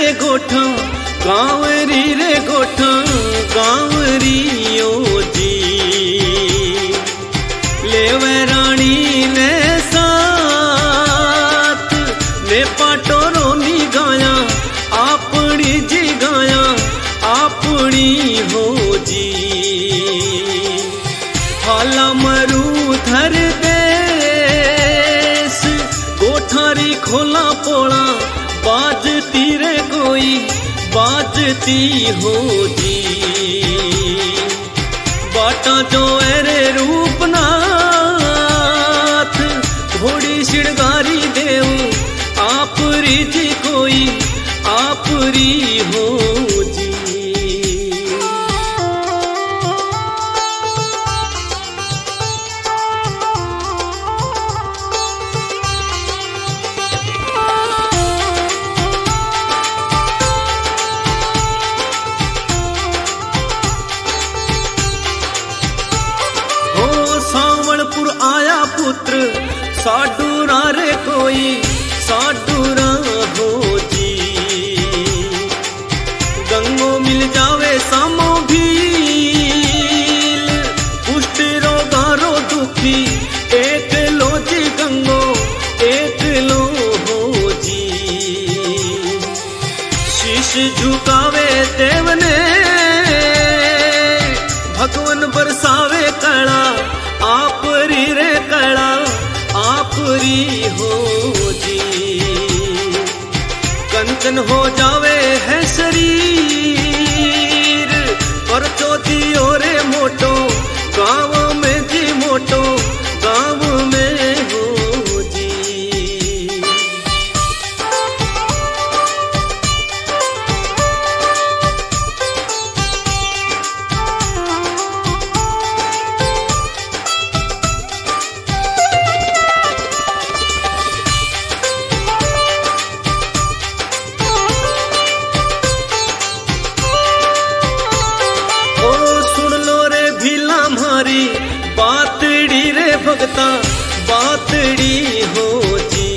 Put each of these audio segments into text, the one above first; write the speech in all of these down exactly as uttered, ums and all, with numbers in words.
गोठा कांवरी रे गोठा कांवरी ओ जी लेवे रानी ने साथ ने पाटोरो नी गाया अपनी जी गाया अपनी हो जी हाला मरू धर देश गोठारी खोला पोड़ा बाजती रे कोई बाजती हो जी बाटा जो एरे रूपनाथ घोड़ी शिणगारी देव आपरी जी कोई आपरी हो जी। आया पुत्र साडूरा रे कोई साडूरा हो जी गंगो मिल जावे सामो भील पुष्टि रोगारो दुखी एक लो जी गंगो एक लो हो जी शीश झुकावे देवने भगवन बरसावे कला आपरी रे कला आपरी हो जी कंचन हो जावे है शरीर पर चौथियो रे मोटो गाँव में जी मोटो गाँव में हो जी। बातड़ी रे भगता बातड़ी हो जी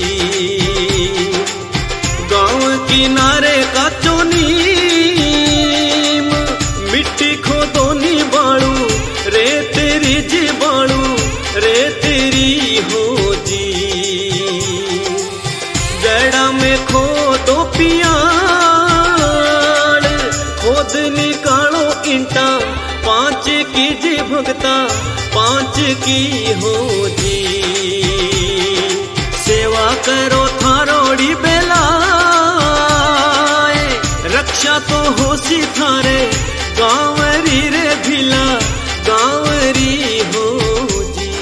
गाँव किनारे का चोनीम मिट्टी खोदोनी बाड़ू रे तेरी जी बाड़ू रे तेरी हो जी जड़ा में खोदो पियाड़ खोद निकालो इंटा पांच की जी भगता पांच की हो जी सेवा करो थारोड़ी बेलाए रक्षा तो होसी थारे गाँवरी रे भिला गाँवरी हो जी।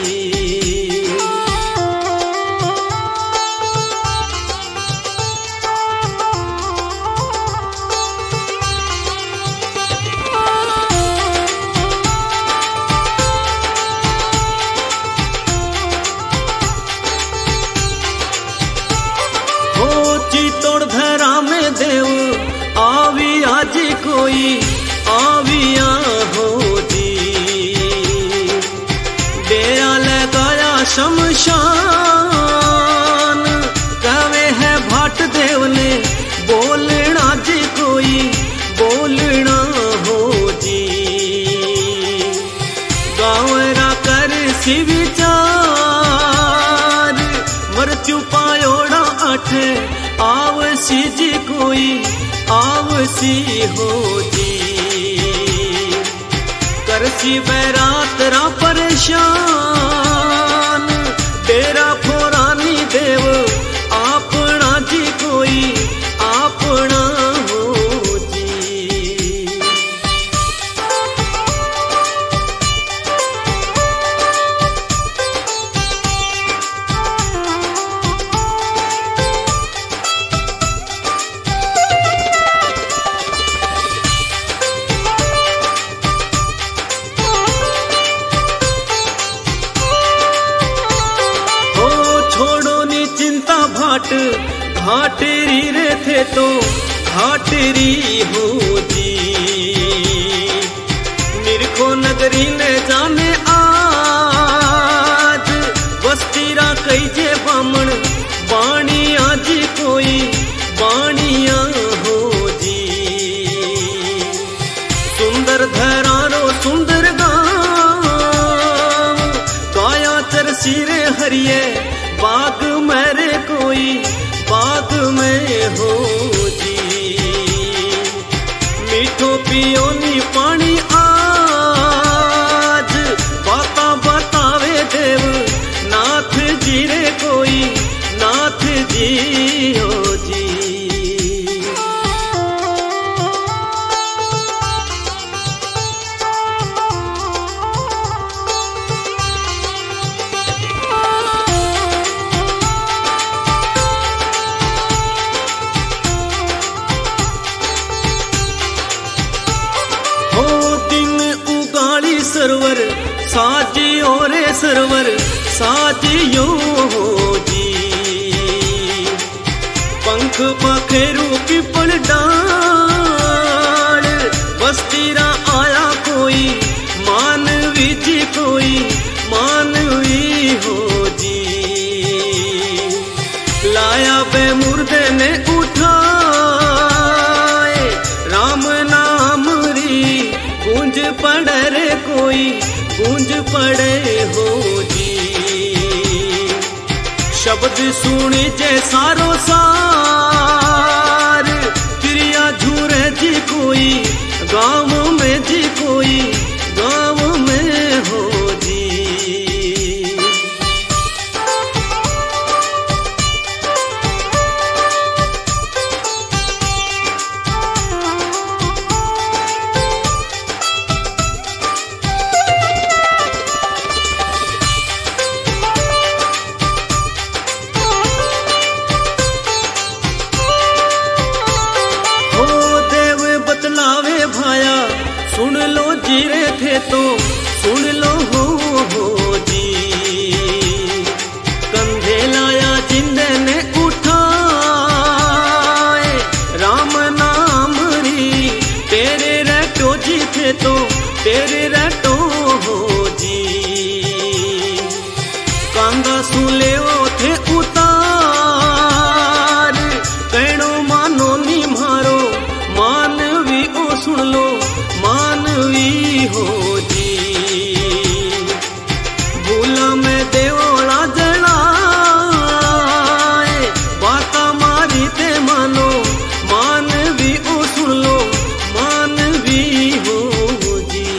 तोड़ धरा में देव आवी आज कोई आविया हो जी डेरा लगाया शमशान कवे है भाट देव ने बोलना जी कोई बोलना हो जी गाँवरा कर सी विचार मृत्यु पायोड़ा अठ आवसी जी कोई आवसी हो जी करसी बैरात रा परेशान तेरा फोरानी देव आपना जी कोई आपना हो जी। घाटेरी रे थे तो घाटेरी हो जी निरखो नगरी ने जाने आज बस्तीरा कई जे बामण बाणिया जी कोई बाणिया हो लिए बाग मेरे कोई बाग में हो जी। मीठो पियो नी पानी आज बाता बतावे देव नाथ जी रे कोई नाथ जी हो जी। सरवर साजियो रे सरवर साजियो हो जी। पंख पखेरू पिपल डाल बस्तीरा आया कोई मानवी जी कोई मानवी हो जी। लाया बे मुर्दे ने उठाए राम नाम री गूंज पड़े रे कोई गूंज पड़े हो जी। शब्द सुनी जे सारो सार क्रिया झूरे जी कोई गाँव में जी कोई गाँव में हो जी। सुन लो जीरे थे तो सुन लो हो हो जी। कंधे लाया जिंदे ने उठाए राम नाम री तेरे रटो जी थे तो तेरे रटो हो जी। कांदा सुले वो थे उतार कहणो मानो नी मारो मानवी ओ सुन लो मानवी हो जी। भूला में देवोला जलाए बाता मारी ते मानो मानवी ओ सुन लो मानवी हो जी।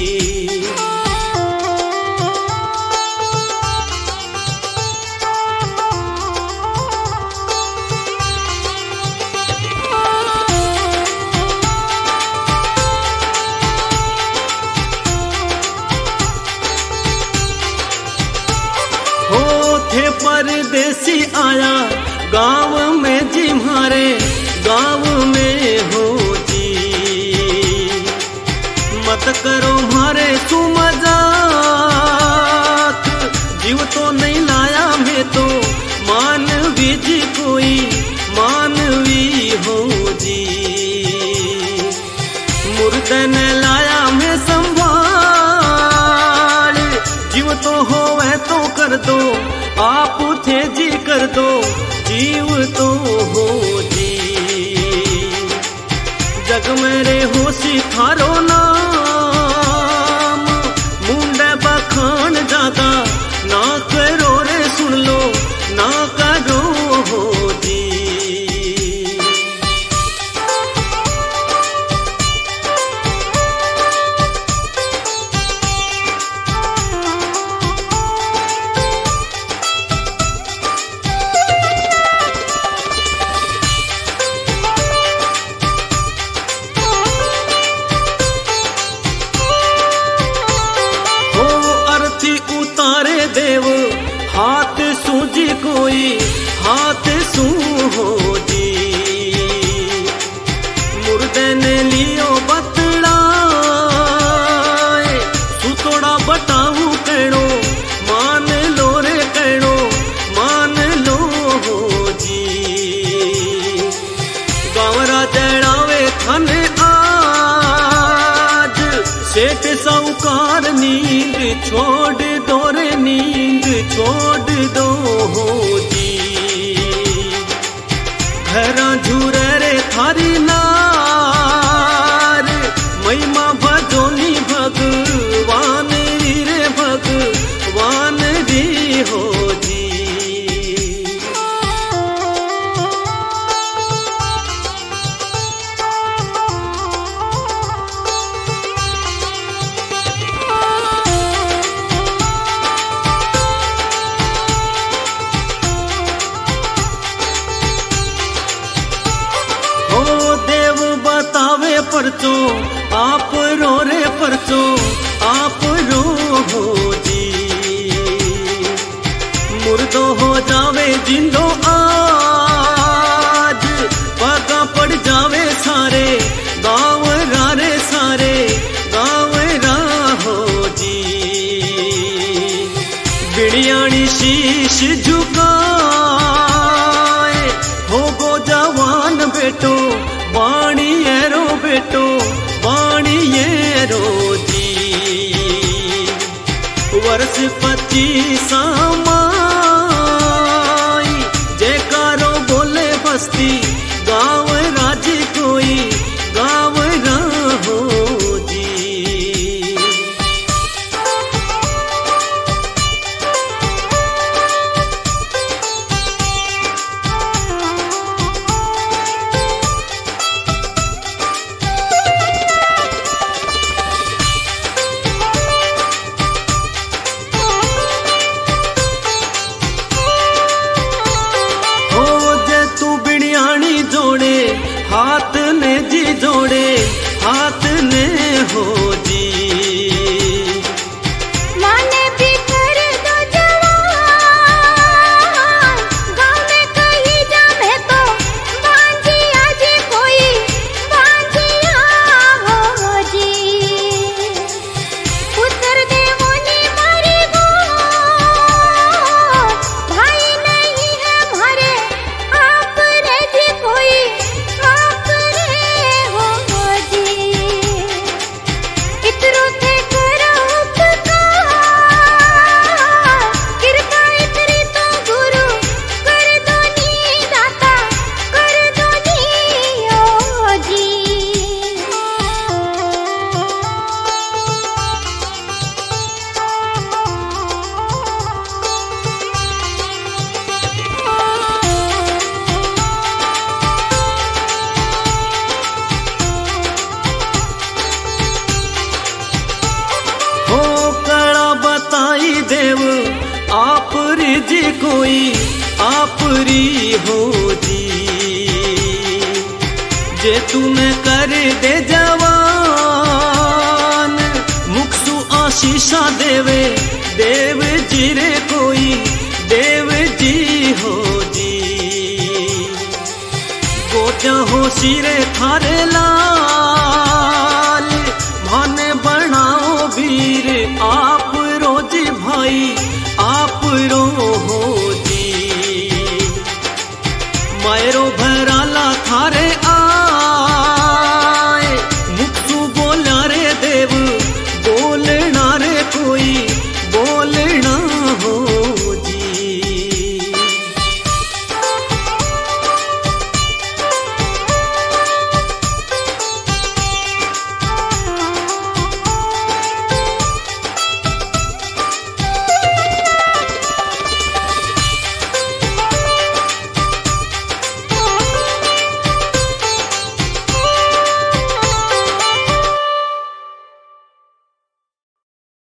थे परदेसी आया गाँव में जी मारे गाँव में हो जी। मत करो मारे तू मजाक जीव तो नहीं लाया मैं तो मानवी जी कोई मानवी हो जी। मुर्दे ने लाया मैं संभाल जीव तो होवे तो कर दो आप थे जी कर दो जीव तो हो जी। जग मेरे होशी थारो नाम मुंडे बखान जादा ना करो रे सुन लो ना करो हो जी। उतारे देव हाथ सूझी कोई हाथ सू हो जी। मुर्दे ने लियो बतलाए सुतोड़ा बताऊ कहणो मान लो रे कहणो मान लो हो जी। गावरा जड़ावे थाने आज सेठ साहूकार नींद छोड़ दो रे नींद छोड़ दो हो जी। घरा झूरे रे थारी नार महिमा भजोनी भगवान री रे भगवान री हो जी। परचो आप रो रे परचो आप रो हो जी। मुर्दो हो जावे जिंदो आज पगा पड़ जावे सारे गाँव रारे सारे गाँव राहो जी। बिड़ियाणी शीश झुकाए हो गो जवान बेटो बाणी रो बेटो बाणी रो जी। वर्ष पच्चीस माई जयकारो बोले बस्ती गाँव राजी कोई गाँव राहो जी। जोड़े हाथ ने जी जोड़े हाथ ने हो जी। माने भी कर दो जवान गाँव में कहीं जामे तो बांझिया जी कोई बांझिया हो जी। पुत्र देवोनी मारी गो भाई नहीं है हमारे आप रे जी कोई आप रे हो जी। इतरो थे करो उपकार कृपा इतरी तो गुरु कर दो नी दाता कर दो नी ओ जी। हो कड़ा बताई देव आप री जी कोई आप री हो जी। जे तुम्हें कर दे जवान मुखसु आशीषा देवे देव जी रे कोई देव जी हो जी। गोचा हो सिरे थारे ला